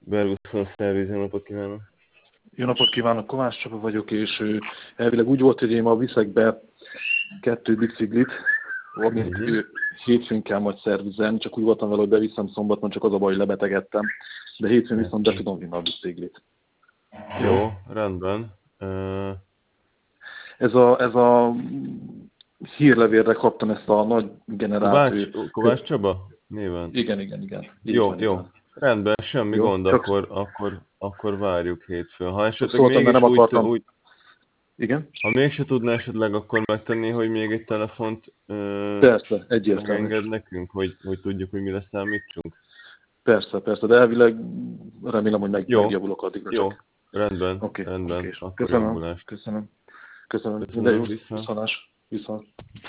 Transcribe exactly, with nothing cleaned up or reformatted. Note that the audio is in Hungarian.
Berguszon Szerviz, jó napot kívánok! Jó napot kívánok, Kovács Csaba vagyok, és ő, elvileg úgy volt, hogy én ma viszek be kettő biciklit, amit uh-huh. hétfőn kell majd szervizelni, csak úgy voltam vele, hogy beviszem szombaton, csak az a baj, hogy lebetegedtem, de hétfőn viszont be tudom vinni a biciklit. Jó, Jó rendben. Uh... Ez a, ez a hírlevélre kaptam ezt a nagy generátor. Kovács, Kovács Csaba? Néven? Igen, igen, igen. Így jó, van, jó. van. Rendben, semmi jó, gond, csak... akkor, akkor, akkor várjuk hétfőn. Ha esetleg szóltam, mégis nem úgy, akartam. úgy... Igen? Ha mégse tudná esetleg akkor megtenni, hogy még egy telefont uh, persze, egyértelmű. megenged nekünk, hogy, hogy tudjuk, hogy mire számítsunk? Persze, persze, de elvileg remélem, hogy meg, jó. megjavulok addigra. Jó, csak. rendben, okay. rendben. Okay. Akkor köszönöm, jobbulást. köszönöm. Köszönöm. Köszönöm, Viszont. Viszont.